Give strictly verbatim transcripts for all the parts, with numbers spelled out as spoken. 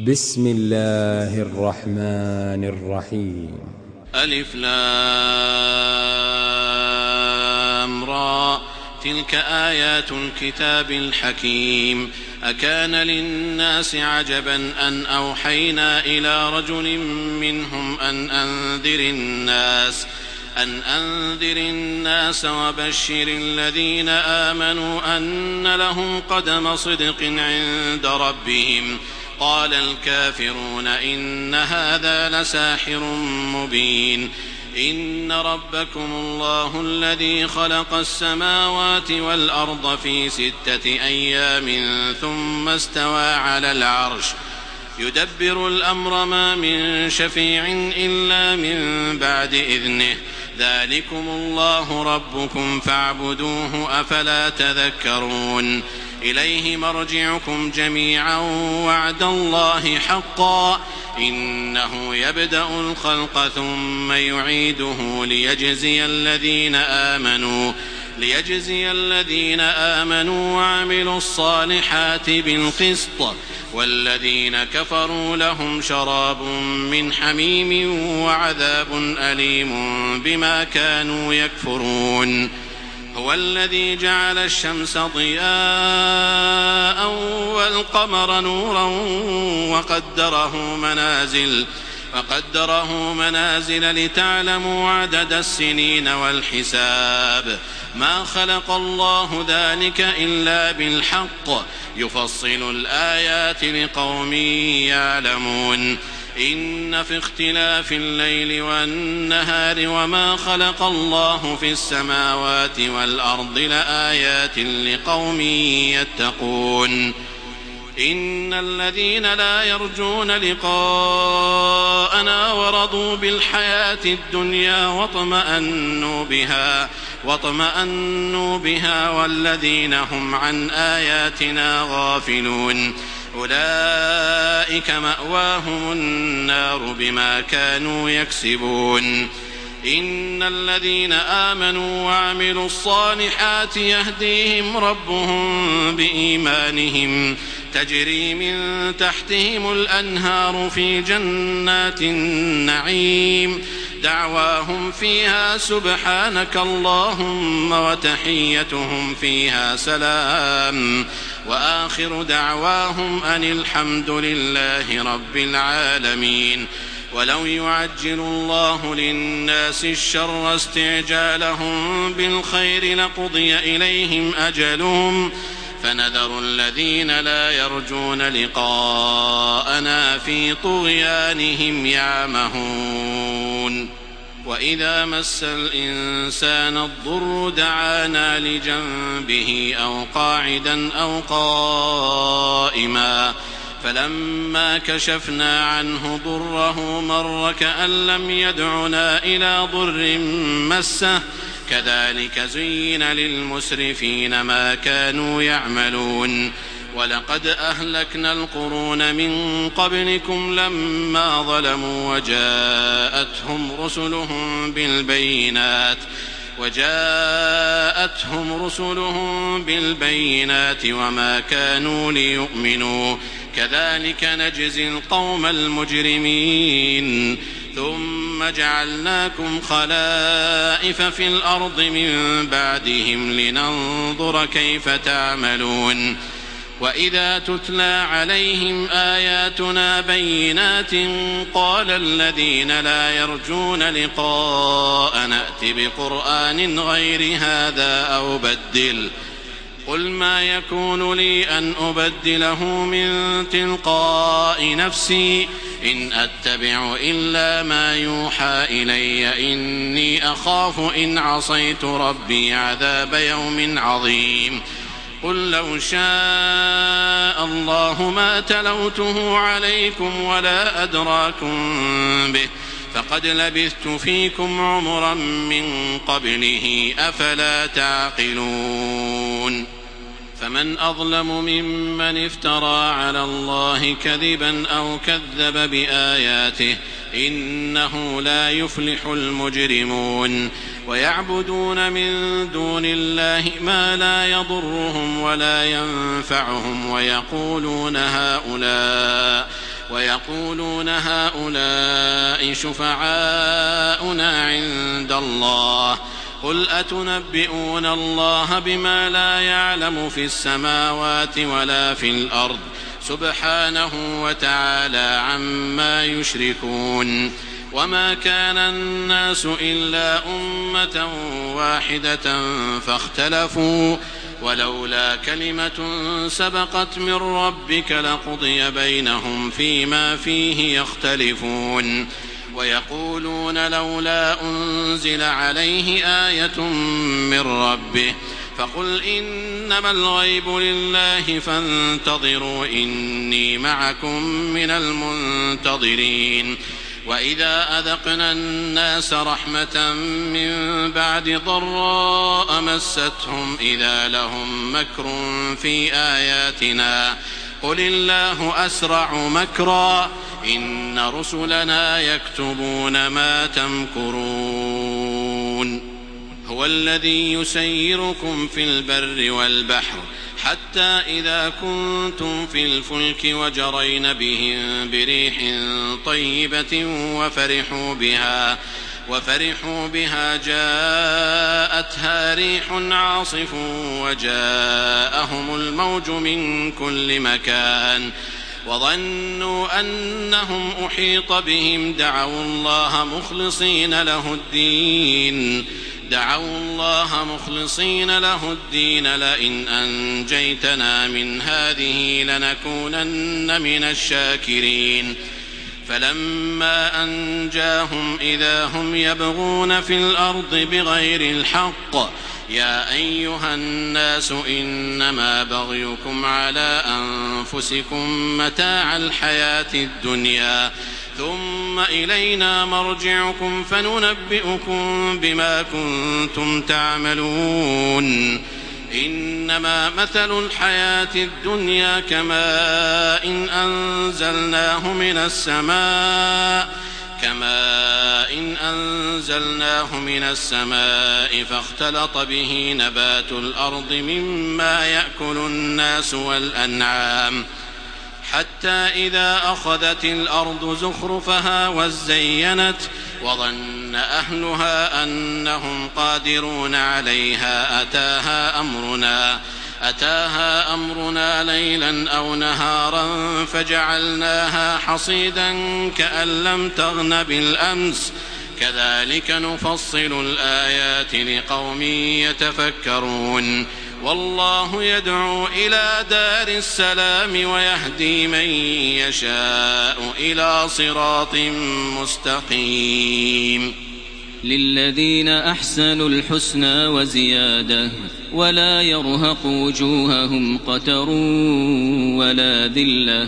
بسم الله الرحمن الرحيم. ألف لام را تلك آيات الكتاب الحكيم. أكان للناس عجبا أن أوحينا إلى رجل منهم أن أنذر الناس أن أنذر الناس وبشر الذين آمنوا أن لهم قدم صدق عند ربهم. قال الكافرون إن هذا لساحر مبين. إن ربكم الله الذي خلق السماوات والأرض في ستة أيام ثم استوى على العرش يدبر الأمر ما من شفيع إلا من بعد إذنه. ذلكم الله ربكم فاعبدوه أفلا تذكرون. إليه مرجعكم جميعا وعد الله حقا إنه يبدأ الخلق ثم يعيده ليجزي الذين آمنوا ليجزي الذين آمنوا وعملوا الصالحات بالقسط والذين كفروا لهم شراب من حميم وعذاب أليم بما كانوا يكفرون. هو الذي جعل الشمس ضياء والقمر نورا وقدره منازل وقدره منازل لتعلموا عدد السنين والحساب. ما خلق الله ذلك إلا بالحق يفصل الآيات لقوم يعلمون. إن في اختلاف الليل والنهار وما خلق الله في السماوات والأرض لآيات لقوم يتقون. إن الذين لا يرجون لقاءنا ورضوا بالحياة الدنيا واطمأنوا بها واطمأنوا بها والذين هم عن آياتنا غافلون أولئك مأواهم النار بما كانوا يكسبون. إن الذين آمنوا وعملوا الصالحات يهديهم ربهم بإيمانهم تجري من تحتهم الأنهار في جنات النعيم دعواهم فيها سبحانك اللهم وتحيتهم فيها سلام وآخر دعواهم أن الحمد لله رب العالمين. ولو يعجل الله للناس الشر استعجالهم بالخير لقضي إليهم أجلهم فنذر الذين لا يرجون لقاءنا في طغيانهم يعمهون. وإذا مس الإنسان الضر دعانا لجنبه أو قاعدا أو قائما فلما كشفنا عنه ضره مر كأن لم يدعنا إلى ضر مسه كذلك زين للمسرفين ما كانوا يعملون. ولقد أهلكنا القرون من قبلكم لما ظلموا وجاءتهم رسلهم بالبينات وجاءتهم رسلهم بالبينات وما كانوا ليؤمنوا كذلك نجزي القوم المجرمين. ثم جعلناكم خلائف في الأرض من بعدهم لننظر كيف تعملون. وإذا تتلى عليهم آياتنا بينات قال الذين لا يرجون لقاء نأت بقرآن غير هذا أو بدل قل ما يكون لي أن أبدله من تلقاء نفسي إن أتبع إلا ما يوحى إلي إني أخاف إن عصيت ربي عذاب يوم عظيم. قل لو شاء الله ما تلوته عليكم ولا أدراكم به فقد لبثت فيكم عمرا من قبله أفلا تعقلون. فمن أظلم ممن افترى على الله كذبا أو كذب بآياته إنه لا يفلح المجرمون. ويعبدون من دون الله ما لا يضرهم ولا ينفعهم ويقولون هؤلاء ويقولون هؤلاء شفعاؤنا عند الله قل أتنبئون الله بما لا يعلم في السماوات ولا في الأرض سبحانه وتعالى عما يشركون وما كان الناس إلا أمة واحدة فاختلفوا ولولا كلمة سبقت من ربك لقضي بينهم فيما فيه يختلفون ويقولون لولا أنزل عليه آية من ربه فقل إنما الغيب لله فانتظروا إني معكم من المنتظرين وإذا أذقنا الناس رحمة من بعد ضراء مستهم إذا لهم مكر في آياتنا قل الله أسرع مكرا إن رسلنا يكتبون ما تمكرون هو الذي يسيركم في البر والبحر حتى إذا كنتم في الفلك وجرين بهم بريح طيبة وفرحوا بها وفرحوا بها جاءتها ريح عاصف وجاءهم الموج من كل مكان وظنوا أنهم أحيط بهم دعوا الله مخلصين له الدين دعوا الله مخلصين له الدين لئن أنجيتنا من هذه لنكونن من الشاكرين فلما أنجاهم إذا هم يبغون في الأرض بغير الحق يا أيها الناس إنما بغيكم على أنفسكم متاع الحياة الدنيا ثم إلينا مرجعكم فننبئكم بما كنتم تعملون إنما مثل الحياة الدنيا كماء إن أنزلناه من السماء كماء إن أنزلناه من السماء فاختلط به نبات الأرض مما يأكل الناس والأنعام حتى إذا أخذت الأرض زخرفها وزينت وظن أهلها أنهم قادرون عليها أتاها أمرنا أتاها أمرنا ليلا أو نهارا فجعلناها حصيدا كأن لم تغن بالأمس كذلك نفصل الآيات لقوم يتفكرون والله يدعو إلى دار السلام ويهدي من يشاء إلى صراط مستقيم للذين أحسنوا الحسنى وزيادة ولا يرهق وجوههم قتر ولا ذلة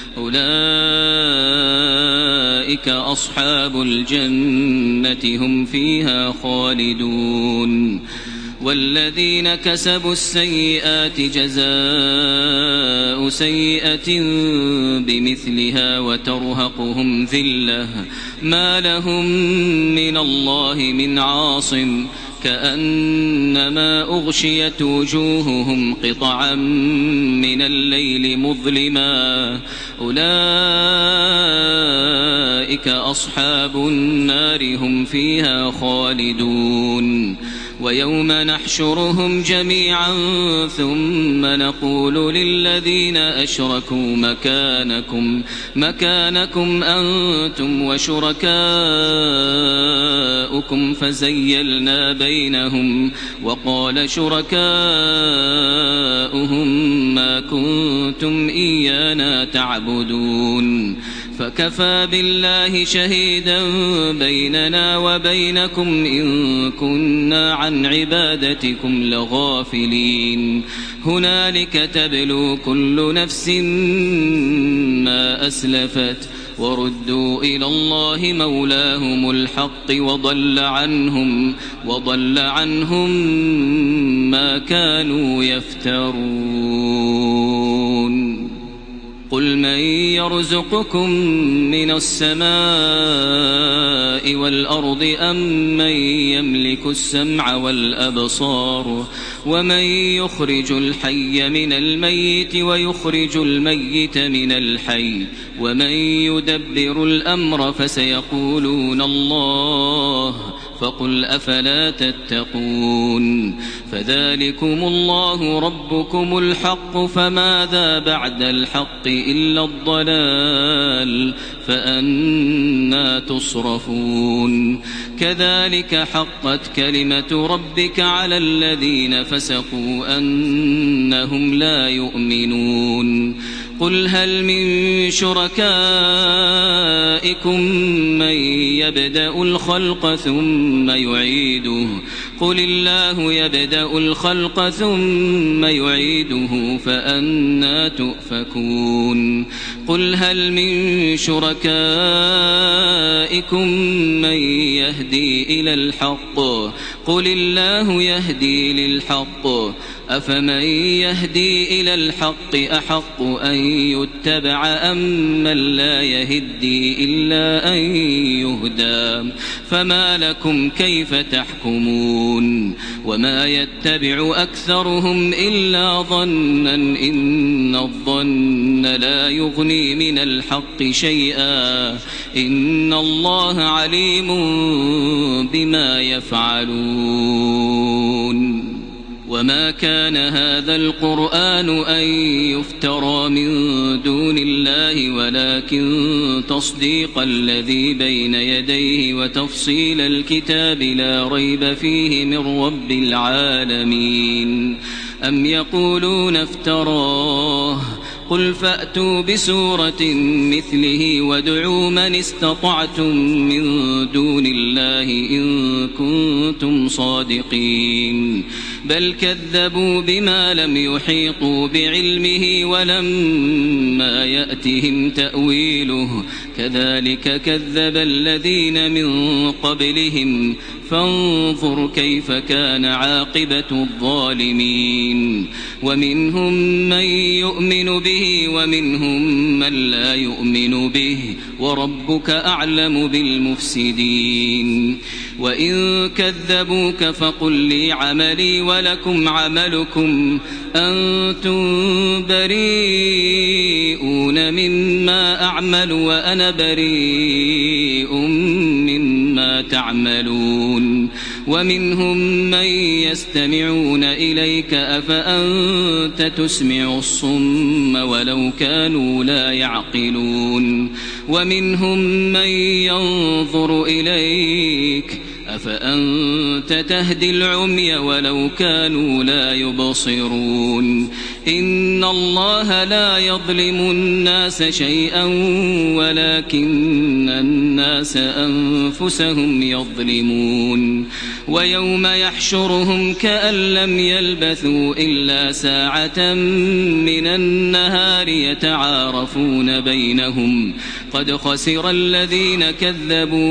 أولئك أصحاب الجنة هم فيها خالدون والذين كسبوا السيئات جزاء سيئة بمثلها وترهقهم ذلة ما لهم من الله من عاصم كأنما أغشيت وجوههم قطعا من الليل مظلما أولئك أصحاب النار هم فيها خالدون ويوم نحشرهم جميعا ثم نقول للذين أشركوا مكانكم مكانكم أنتم وشركاؤكم فزيلنا بينهم وقال شركاؤهم ما كنتم إيانا تعبدون فكفى بالله شهيدا بيننا وبينكم إن كنا عن عبادتكم لغافلين هنالك تبلو كل نفس ما أسلفت وردوا إلى الله مولاهم الحق وضل عنهم وضل عنهم ما كانوا يفترون قل من يرزقكم من السماء والأرض أم من يملك السمع والأبصار ومن يخرج الحي من الميت ويخرج الميت من الحي ومن يدبر الأمر فسيقولون الله فقل أفلا تتقون فذلكم الله ربكم الحق فماذا بعد الحق إلا الضلال فأنى تصرفون كذلك حقت كلمة ربك على الذين فسقوا أنهم لا يؤمنون قل هل من شركائكم من يبدأ الخلق ثم يعيده قل الله يبدأ الخلق ثم يعيده فأنى تؤفكون قل هل من شركائكم من يهدي إلى الحق قل الله يهدي للحق أفمن يهدي إلى الحق أحق أن يتبع أم من لا يهدي إلا أن يهدى فما لكم كيف تحكمون وما يتبع أكثرهم إلا ظنا إن الظن لا يغني من الحق شيئا إن الله عليم بما يفعلون وما كان هذا القرآن أن يفترى من دون الله ولكن تصديق الذي بين يديه وتفصيل الكتاب لا ريب فيه من رب العالمين أم يقولون افتراه قل فأتوا بسورة مثله وادعوا من استطعتم من دون الله إن كنتم صادقين بل كذبوا بما لم يحيطوا بعلمه ولما يأتهم تأويله كذلك كذب الذين من قبلهم فانظر كيف كان عاقبة الظالمين ومنهم من يؤمن به ومنهم من لا يؤمن به وربك أعلم بالمفسدين وإن كذبوك فقل لي عملي ولكم عملكم أنتم بريئون مما أعمل وأنا بريء مما تعملون ومنهم من يستمعون إليك أفأنت تسمع الصم ولو كانوا لا يعقلون ومنهم من ينظر إليك أفأنت تهدي العمي ولو كانوا لا يبصرون إن الله لا يظلم الناس شيئا ولكن الناس أنفسهم يظلمون ويوم يحشرهم كأن لم يلبثوا إلا ساعة من النهار يتعارفون بينهم قد خسر الذين كذبوا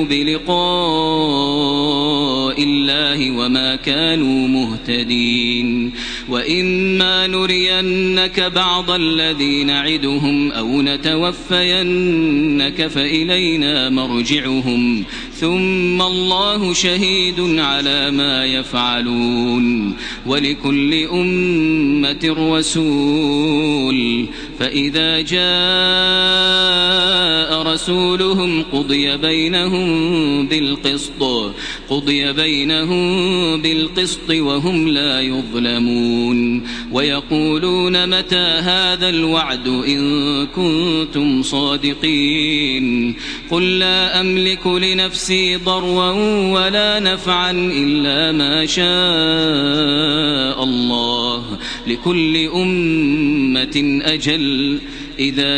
بلقاء الله وما كانوا مهتدين وإما نرينك بعض الذي نعدهم أو نتوفينك فإلينا مرجعهم ثم الله شهيد على ما يفعلون ولكل أمة رسول فإذا جاء رسولهم قضي بينهم بالقسط قضي بينهم بالقسط وهم لا يظلمون ويقولون متى هذا الوعد إن كنتم صادقين قل لا أملك لنفسي ضرا ولا نفعا إلا ما شاء الله لكل أمة أجل إذا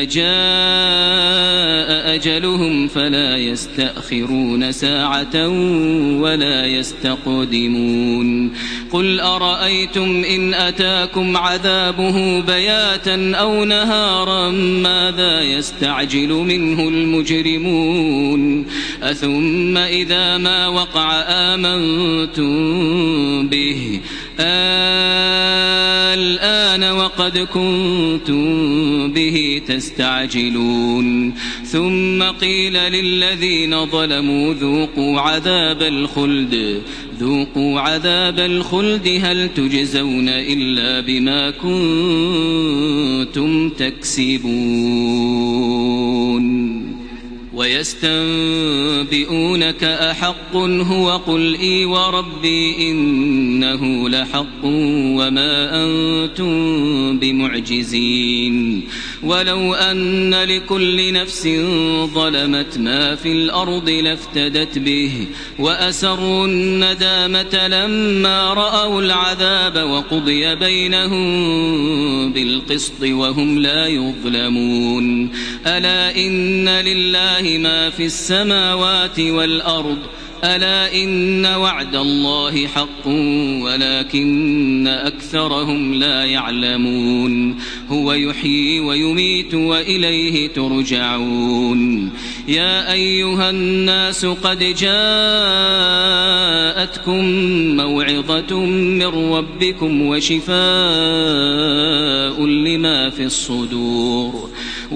جاء أجلهم فلا يستأخرون ساعة ولا يستقدمون قل أرأيتم إن أتاكم عذابه بياتا أو نهارا ماذا يستعجل منه المجرمون أثم إذا ما وقع آمنتم به آه الآن وقد كنتم به تستعجلون ثم قيل للذين ظلموا ذوقوا عذاب الخلد ذوقوا عذاب الخلد هل تجزون إلا بما كنتم تكسبون ويستنبئونك أحق هو قل إي وربي إنه لحق وما أنتم بمعجزين ولو أن لكل نفس ظلمت ما في الأرض لافتدت به وأسروا الندامة لما رأوا العذاب وقضي بينهم بالقسط وهم لا يظلمون ألا إن لله ما في السماوات والأرض ألا إن وعد الله حق ولكن أكثرهم لا يعلمون هو يحيي ويميت وإليه ترجعون يا أيها الناس قد جاءتكم موعظة من ربكم وشفاء لما في الصدور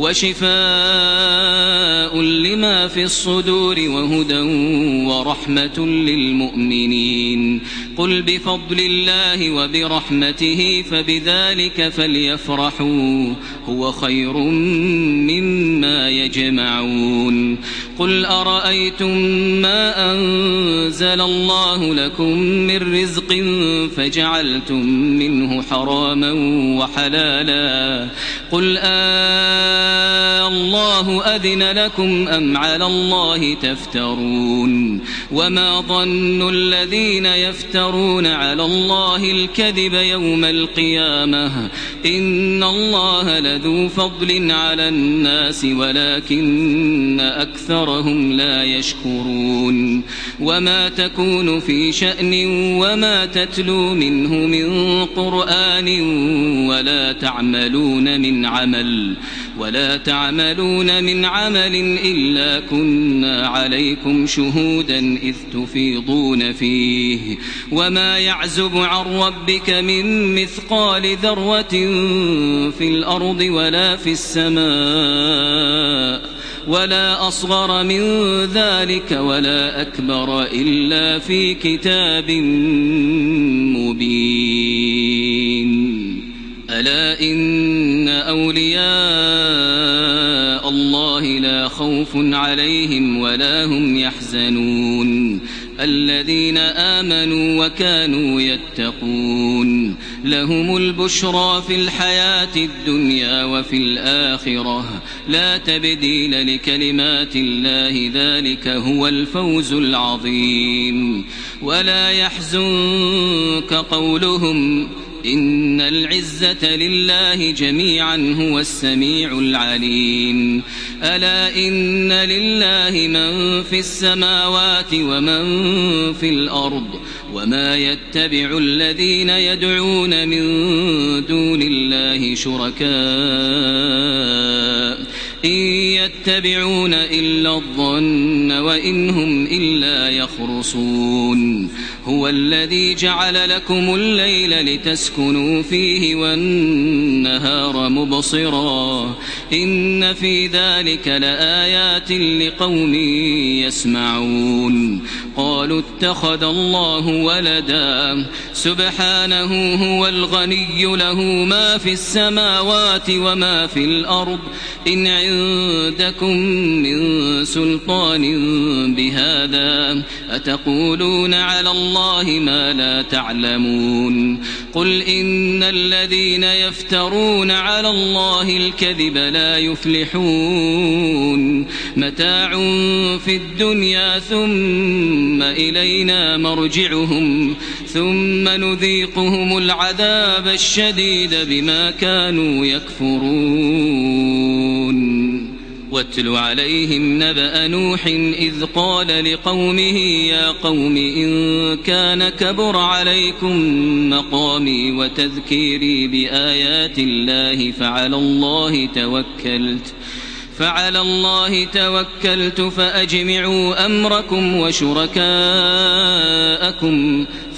وشفاء لما في الصدور وهدى ورحمة للمؤمنين قل بفضل الله وبرحمته فبذلك فليفرحوا هو خير مما يجمعون قل أرأيتم ما أنزل الله لكم من رزق فجعلتم منه حراما وحلالا قل آه الله أذن لكم أم على الله تفترون وما ظن الذين يفترون على الله الكذب يوم القيامة إن الله لذو فضل على الناس ولكن أكثرهم لا يشكرون وما تكون في شأن وما تتلو منه من قرآن ولا تعملون من عمل ولا تعملون من عمل إلا كنا عليكم شهودا إذ تفيضون فيه وما يعزب عن ربك من مثقال ذرة في الأرض ولا في السماء ولا أصغر من ذلك ولا أكبر إلا في كتاب مبين ألا إن أولياء الله لا خوف عليهم ولا هم يحزنون الذين آمنوا وكانوا يتقون لهم البشرى في الحياة الدنيا وفي الآخرة لا تبديل لكلمات الله ذلك هو الفوز العظيم ولا يحزنك قولهم إن العزة لله جميعا هو السميع العليم ألا إن لله من في السماوات ومن في الأرض وما يتبع الذين يدعون من دون الله شركاء إن يتبعون إلا الظن وإن هم إلا يخرصون هو الذي جعل لكم الليل لتسكنوا فيه والنهار مبصرا إن في ذلك لآيات لقوم يسمعون قالوا اتخذ الله ولدا سبحانه هو الغني له ما في السماوات وما في الأرض إن عندكم من سلطان بهذا أتقولون على الله ما لا تعلمون قل إن الذين يفترون على الله الكذب لا يفلحون متاع في الدنيا ثم إلينا مرجعهم ثم نذيقهم العذاب الشديد بما كانوا يكفرون واتل عليهم نبأ نوح إذ قال لقومه يا قوم إن كان كبر عليكم مقامي وتذكيري بآيات الله فعلى الله توكلت فعلى الله توكلت فأجمعوا أمركم وشركاءكم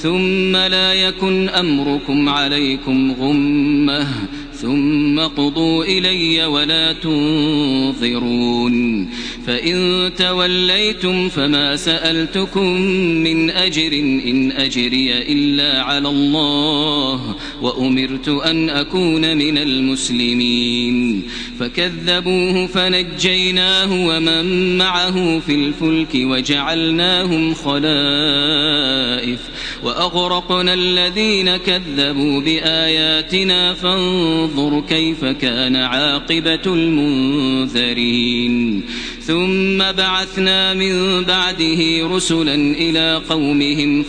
ثم لا يكن أمركم عليكم غمة ثم قضوا إلي ولا تنظرون فإن توليتم فما سألتكم من أجر إن أجري إلا على الله وأمرت أن أكون من المسلمين فكذبوه فنجيناه ومن معه في الفلك وجعلناهم خلائف وأغرقنا الذين كذبوا بآياتنا فانظر كيف كان عاقبة المنذرين ثم بعثنا من بعده رسلا إلى قومهم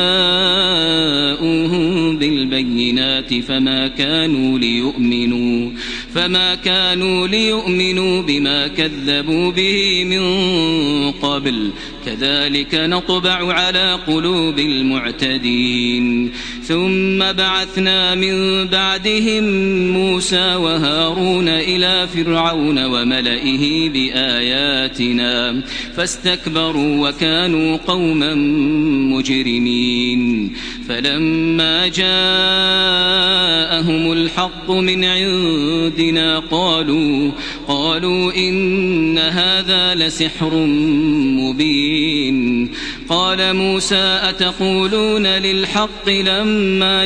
فجاءوهم بالبينات فما كانوا ليؤمنوا فما كانوا ليؤمنوا بما كذبوا به من قبل كذلك نطبع على قلوب المعتدين ثم بعثنا من بعدهم موسى وهارون إلى فرعون وملئه بآياتنا فاستكبروا وكانوا قوما مجرمين فلما جاءهم الحق من عندنا قالوا قالوا إن هذا لسحر مبين قال موسى أتقولون للحق لما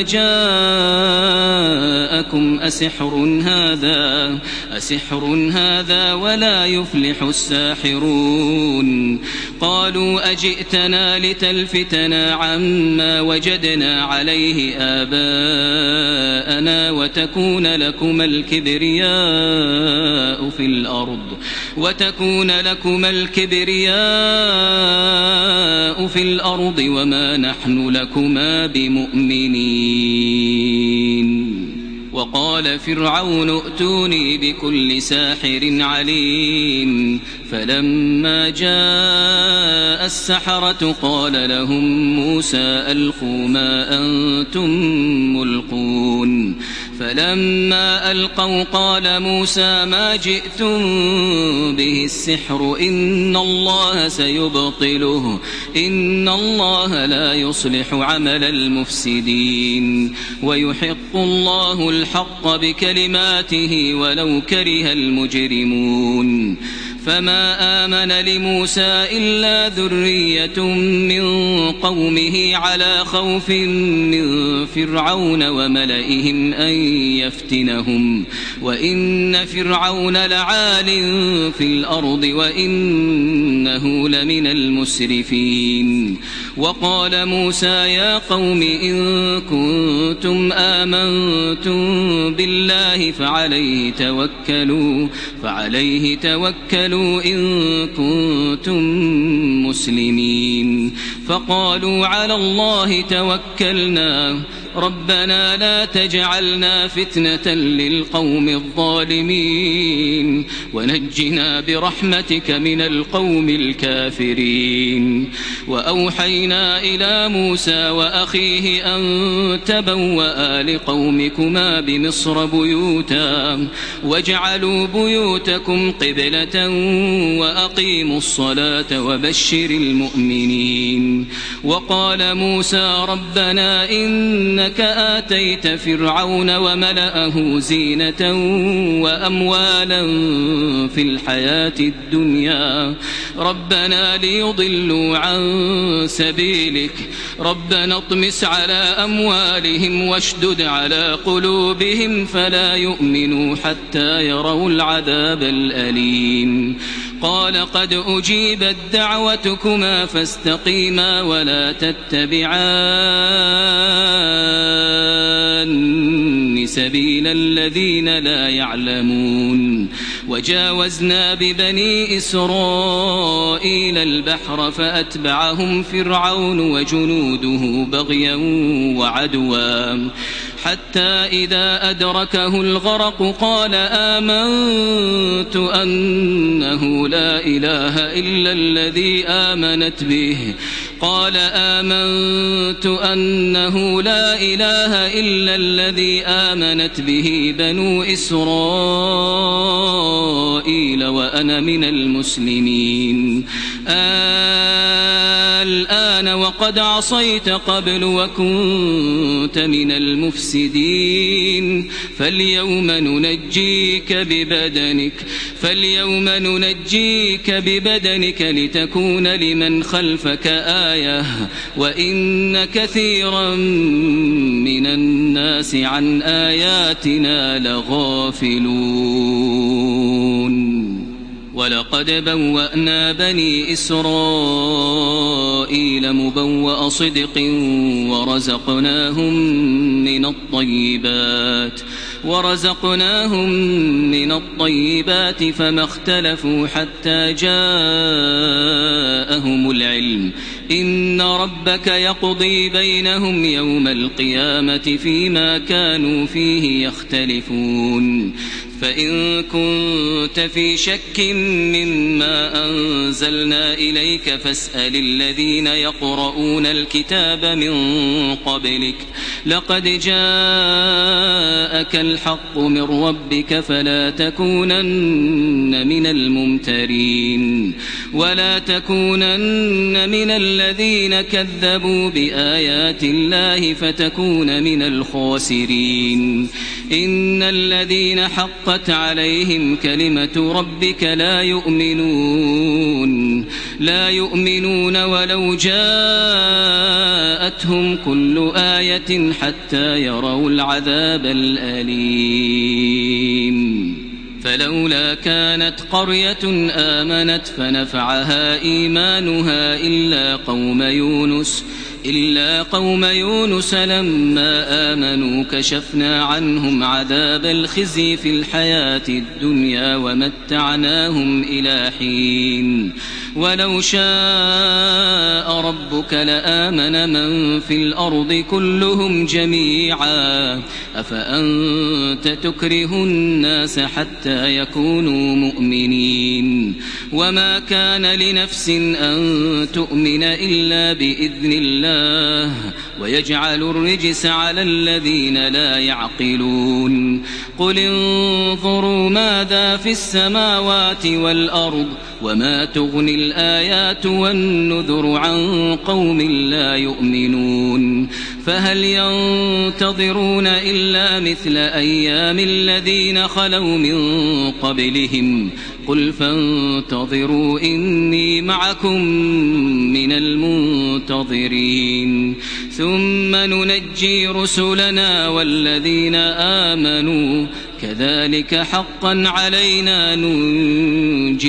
جاءكم أسحر هذا أسحر هذا ولا يفلح الساحرون قالوا أجئتنا لتلفتنا عما وجدنا عليه آباءنا وتكون لكما الكبرياء في الأرض وتكون لكما الكبرياء في الأرض وما نحن لكما بمؤمنين وقال فرعون ائتوني بكل ساحر عليم فلما جاء السحرة قال لهم موسى ألقوا ما أنتم ملقون فلما ألقوا قال موسى ما جئتم به السحر إن الله سيبطله إن الله لا يصلح عمل المفسدين ويحق الله الحق بكلماته ولو كره المجرمون فما آمن لموسى إلا ذرية من قومه على خوف من فرعون وملئهم أن يفتنهم وإن فرعون لعال في الأرض وإنه لمن المسرفين وقال موسى يا قوم إن كنتم آمنتم بالله فعليه توكلوا فعليه توكلوا إن كنتم مسلمين فقالوا على الله توكلنا ربنا لا تجعلنا فتنة للقوم الظالمين ونجنا برحمتك من القوم الكافرين وأوحينا إلى موسى وأخيه أن تبوأ لقومكما بمصر بيوتا واجعلوا بيوتكم قبلة وأقيموا الصلاة وبشر المؤمنين وقال موسى ربنا إن إنك آتيت فرعون وملأه زينة وأموالا في الحياة الدنيا ربنا ليضلوا عن سبيلك ربنا اطمس على أموالهم واشدد على قلوبهم فلا يؤمنوا حتى يروا العذاب الأليم قال قد أجيبت دعوتكما فاستقيما ولا تتبعان سبيل الذين لا يعلمون وجاوزنا ببني إسرائيل البحر فأتبعهم فرعون وجنوده بغيا وعدوا حتى إذا أدركه الغرق قال آمنت أنه لا إله إلا الذي آمنت به قال آمنت أنه لا إله إلا الذي آمنت به بنو إسرائيل وأنا من المسلمين الآن وقد عصيت قبل وكنت من المفسدين فاليوم ننجيك ببدنك فاليوم ننجيك ببدنك لتكون لمن خلفك آية وإن كثيرا من الناس عن آياتنا لغافلون ولقد بوأنا بني إسرائيل مبوأ صدق ورزقناهم من الطيبات ورزقناهم من الطيبات فما اختلفوا حتى جاءهم العلم إن ربك يقضي بينهم يوم القيامة فيما كانوا فيه يختلفون فإن كنت في شك مما أنزلنا إليك فاسأل الذين يقرؤون الكتاب من قبلك لقد جاءك الحق من ربك فلا تكونن من الممترين ولا تكونن من الذين كذبوا بآيات الله فتكون من الخاسرين إن الذين حقت عليهم كلمة ربك لا يؤمنون لا يؤمنون ولو جاءتهم كل آية حتى يروا العذاب الأليم فلولا كانت قرية آمنت فنفعها إيمانها إلا قوم يونس إلا قوم يونس لما آمنوا كشفنا عنهم عذاب الخزي في الحياة الدنيا ومتعناهم إلى حين ولو شاء ربك لآمن من في الأرض كلهم جميعا أفأنت تكره الناس حتى يكونوا مؤمنين وما كان لنفس أن تؤمن إلا بإذن الله ويجعل الرجس على الذين لا يعقلون قل انظروا ماذا في السماوات والأرض وما تغني الآيات والنذر عن قوم لا يؤمنون فهل ينتظرون إلا مثل أيام الذين خلوا من قبلهم قل فانتظروا إني معكم من المنتظرين ثم ننجي رسلنا والذين آمنوا كذلك حقا علينا ننجي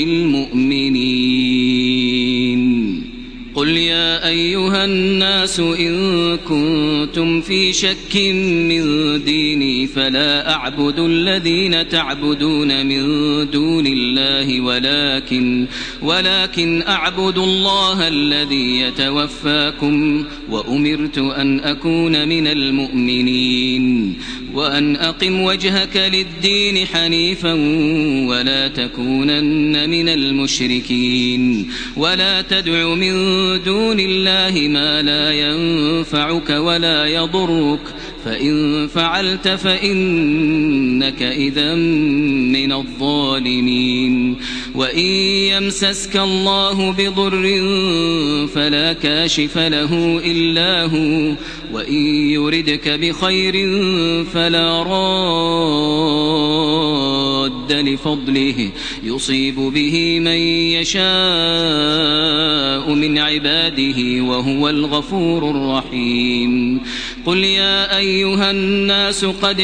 المؤمنين قل يا أيها الناس إن كنتم في شك من ديني فلا أعبد الذين تعبدون من دون الله ولكن ولكن أعبد الله الذي يتوفاكم وأمرت أن أكون من المؤمنين وأن أقم وجهك للدين حنيفا ولا تكونن من المشركين ولا تدع من دون الله ما لا ينفعك ولا يضرك فإن فعلت فإنك إذا من الظالمين وإن يمسسك الله بضر فلا كاشف له إلا هو وإن يردك بخير فلا راد لفضله يصيب به من يشاء من عباده وهو الغفور الرحيم قل يا أيها الناس قد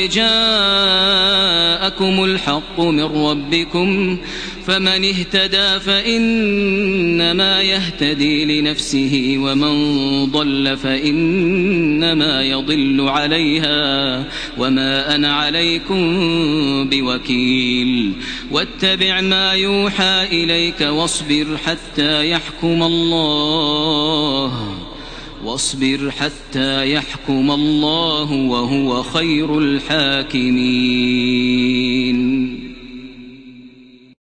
جاءكم الحق من ربكم فمن اهتدى فإنما يهتدي لنفسه ومن ضل فإنما يضل عليها وما أنا عليكم بوكيل واتبع ما يوحى إليك واصبر حتى يحكم الله واصبر حتى يحكم الله وهو خير الحاكمين.